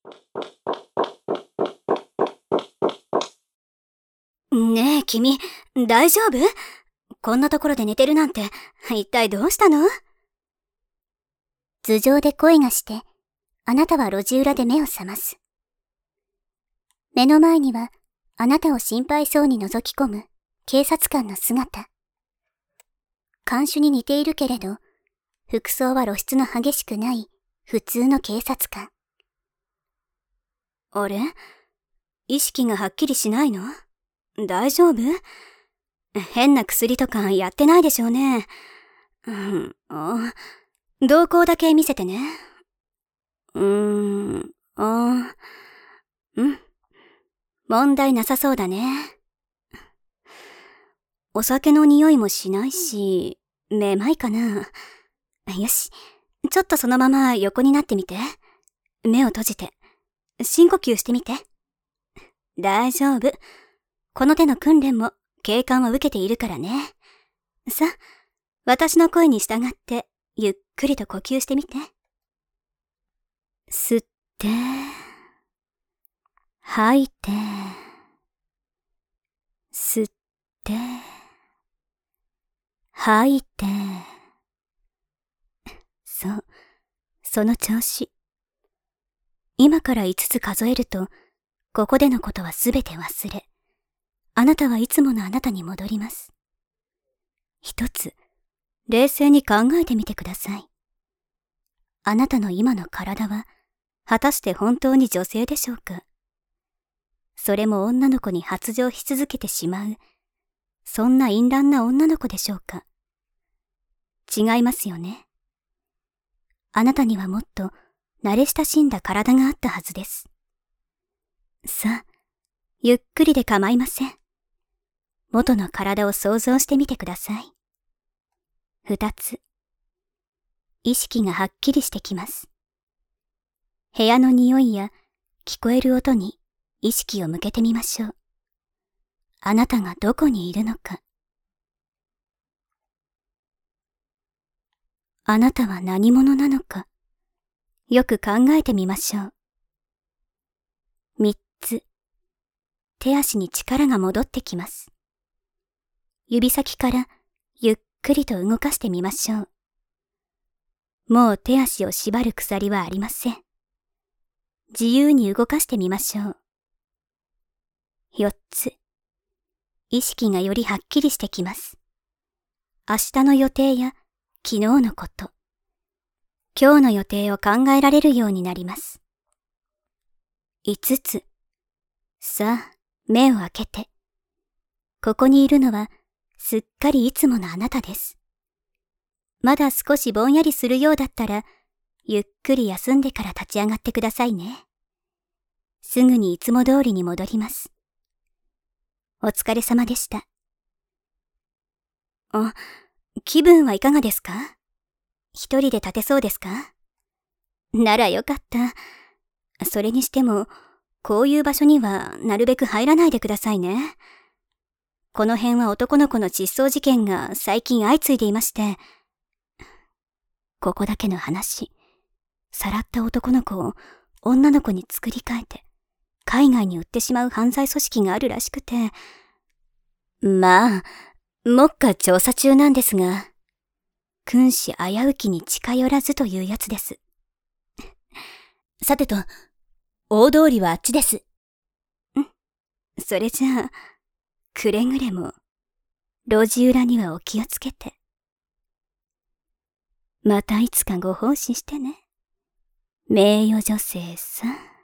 ねえ、君、大丈夫？こんなところで寝てるなんて、一体どうしたの？ 頭上で声がして、あなたは路地裏で目を覚ます。目の前には、あなたを心配そうに覗き込む警察官の姿。看守に似ているけれど、服装は露出の激しくない普通の警察官。 あれ？意識がはっきりしないの？大丈夫？変な薬とかやってないでしょうね。瞳孔だけ見せてね。問題なさそうだね。お酒の匂いもしないし、めまいかな。よし、ちょっとそのまま横になってみて。目を閉じて、深呼吸してみて。大丈夫。この手の訓練も警官は受けているからね。さあ、私の声に従ってゆっくりと呼吸してみて。吸って、吐いて、吸って、吐いて。そう、その調子。今から5つ数えると、ここでのことはすべて忘れ、あなたはいつものあなたに戻ります。一つ、冷静に考えてみてください。あなたの今の体は、果たして本当に女性でしょうか？それも女の子に発情し続けてしまう、そんな淫乱な女の子でしょうか？違いますよね。あなたにはもっと慣れ親しんだ体があったはずです。さあ、ゆっくりで構いません。元の体を想像してみてください。2つ、意識がはっきりしてきます。部屋の匂いや聞こえる音に意識を向けてみましょう。あなたがどこにいるのか。あなたは何者なのか、よく考えてみましょう。3つ、手足に力が戻ってきます。指先からゆっくりと動かしてみましょう。もう手足を縛る鎖はありません。自由に動かしてみましょう。4つ、意識がよりはっきりしてきます。明日の予定や昨日のこと、今日の予定を考えられるようになります。5つ、さあ、目を開けて。ここにいるのは、すっかりいつものあなたです。まだ少しぼんやりするようだったら、ゆっくり休んでから立ち上がってくださいね。すぐにいつも通りに戻ります。お疲れ様でした。気分はいかがですか？一人で立てそうですか？ならよかった。それにしても、こういう場所にはなるべく入らないでくださいね。この辺は男の子の失踪事件が最近相次いでいまして、ここだけの話、さらった男の子を女の子に作り変えて、海外に売ってしまう犯罪組織があるらしくて、まあ、目下調査中なんですが、君子危うきに近寄らずというやつです。さてと、大通りはあっちです。それじゃあ、くれぐれも、路地裏にはお気をつけて。またいつかご奉仕してね。名誉女性さん。